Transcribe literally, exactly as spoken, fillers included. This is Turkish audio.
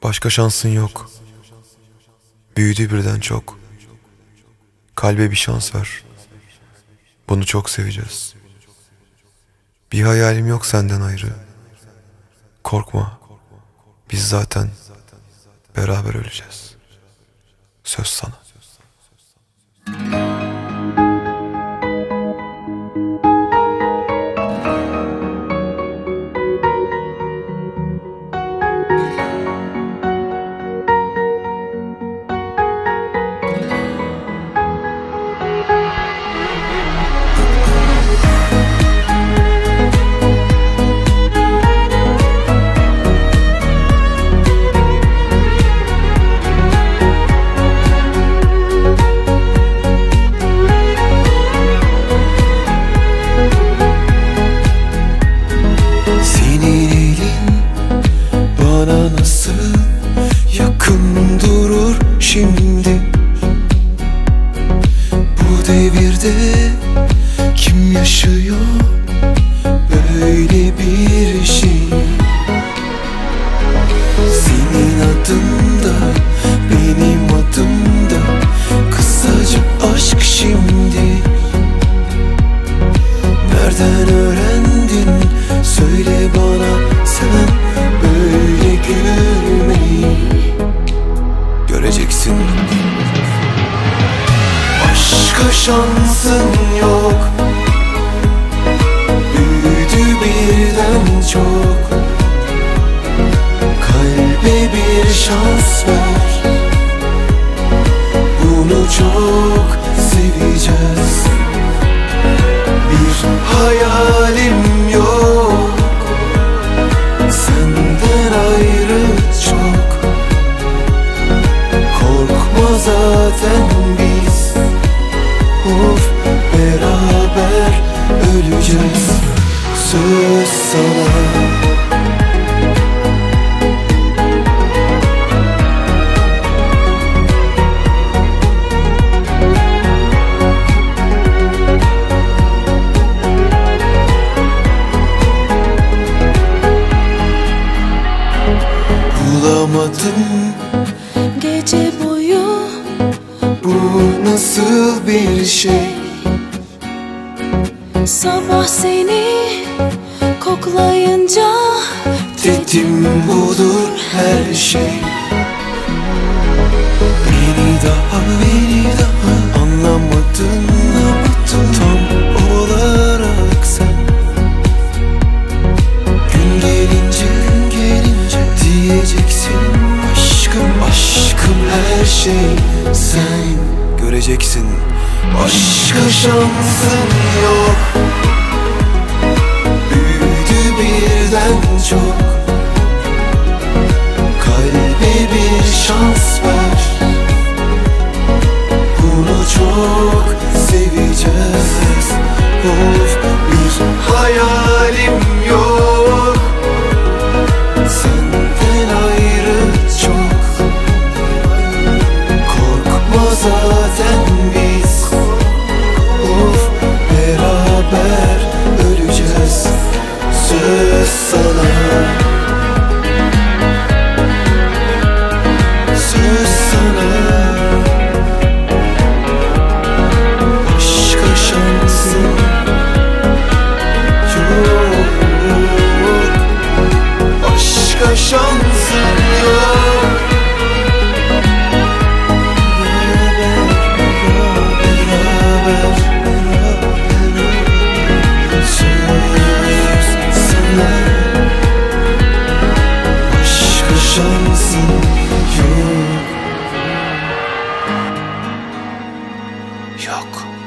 Başka şansın yok. Büyüdü birden çok. Kalbe bir şans ver. Bunu çok seveceğiz. Bir hayalim yok senden ayrı. Korkma. Biz zaten beraber öleceğiz. Söz sana. Yakın durur şimdi. Bu devirde kim yaşıyor böyle bir şey? Senin adın da benim adım da kısaca aşk şimdi. Nereden öğrendin söyle bana sen böyle gülmeyi? Göreceksin, başka şansın yok. Büyüdü birden çok. Kalbe bir şans ver. Bunu çok seveceğiz. Bir hayalim yok senden ayrı çok. Korkma zaten biz, of, beraber öleceğiz. Söz sana. Bulamadım gece boyu, bu nasıl bir şey? sabah seni koklayınca dedim budur her şey. Beni daha beni daha anlamadın, anlamadın tam olarak sen. Gün gelince, gün gelince diyeceksin aşkım, aşkım her şey sen. Göreceksin, başka şansın yok. Büyüdü birden çok. Kalbe bir şans ver. Bunu çok seveceğiz. Of, bir hayalim yok senden ayrı çok. Korkma zaten biz, of, beraber öleceğiz. Söz sana. Söz sana. Başka şansın yok. Başka şansın yok. Beraber, beraber, beraber. Söz sana. Başka şansın yok. Yok.